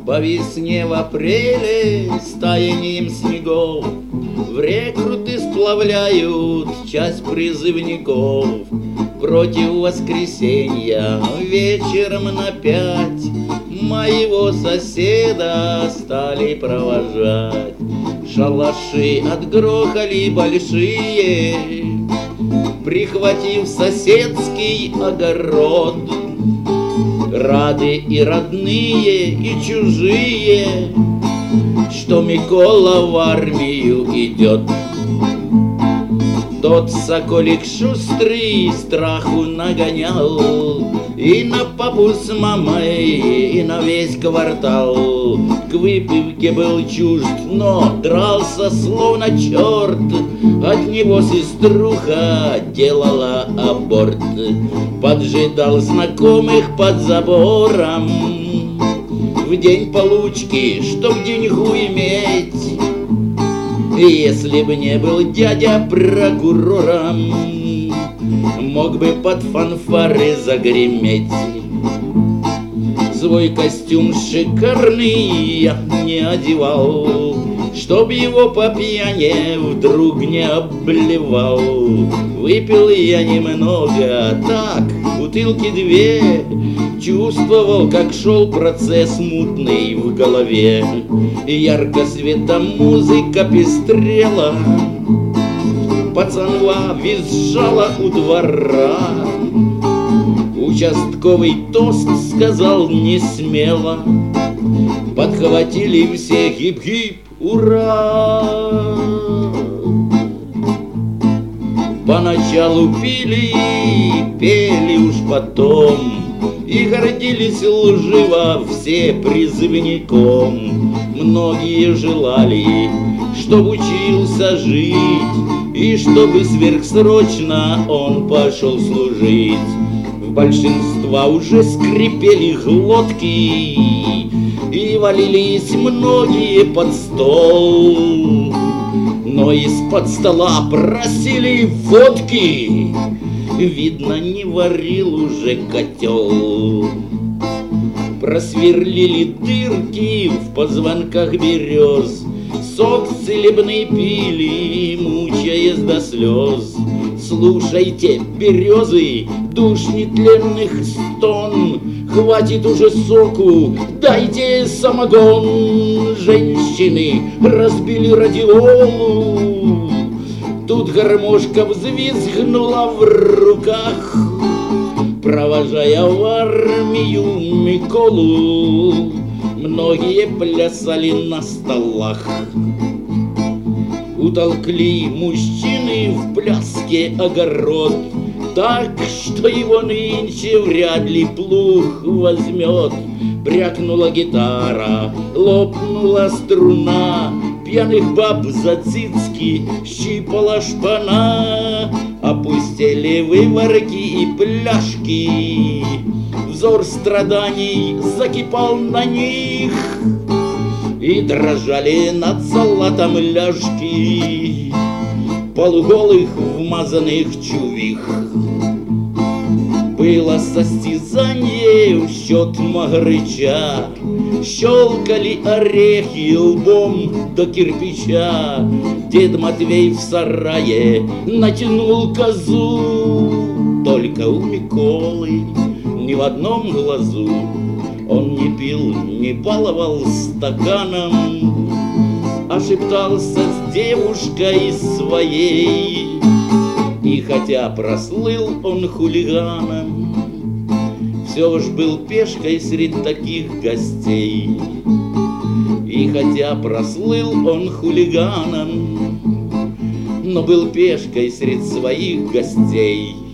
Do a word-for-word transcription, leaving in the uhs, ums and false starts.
По весне в апреле с таянием снегов в рекруты сплавляют часть призывников. Против воскресенья вечером на пять моего соседа стали провожать. Шалаши отгрохали большие, прихватив соседский огород. Рады и родные, и чужие, что Микола в армию идет. Тот соколик шустрый страху нагонял и на папу с мамой, и на весь квартал. К выпивке был чужд, но дрался словно черт. От него сеструха делала аборт. Поджидал знакомых под забором в день получки, чтоб деньгу иметь. Если б не был дядя прокурором, мог бы под фанфары загреметь. Свой костюм шикарный я не одевал, чтоб его по пьяне вдруг не обливал. Выпил я немного, так, бутылки две. Чувствовал, как шел процесс мутный в голове. Ярко светом музыка пестрела, пацанва визжала у двора. Участковый тост сказал не смело, подхватили все гип-гип, ура! Поначалу пили, пели уж потом, и гордились лживо все призывником. Многие желали, чтоб учился жить, и чтобы сверхсрочно он пошел служить. В большинства уже скрипели глотки, и валились многие под стол. Но из-под стола просили водки, видно, не варил уже котел. Просверлили дырки в позвонках берез, сок целебный пили, мучаясь до слез. Слушайте, березы, душ нетленных стон, хватит уже соку, дайте самогон. Женщины разбили радиолу, тут гармошка взвизгнула в руках, провожая в армию Миколу. Многие плясали на столах. Утолкли мужчины в пляске огород, так, что его нынче вряд ли плуг возьмет. Брякнула гитара, лопнула струна, пьяных баб за цицки щипала шпана. Опустили выворки и пляшки, взор страданий закипал на них, и дрожали над салатом ляжки полуголых вмазанных чувих. Было состязание в счет Магрыча, щелкали орехи лбом до кирпича. Дед Матвей в сарае натянул козу, только у Миколы ни в одном глазу. Он не пил, не баловал стаканом, а шептался с девушкой своей. И хотя прослыл он хулиганом, все ж был пешкой среди таких гостей. И хотя прослыл он хулиганом, но был пешкой среди своих гостей.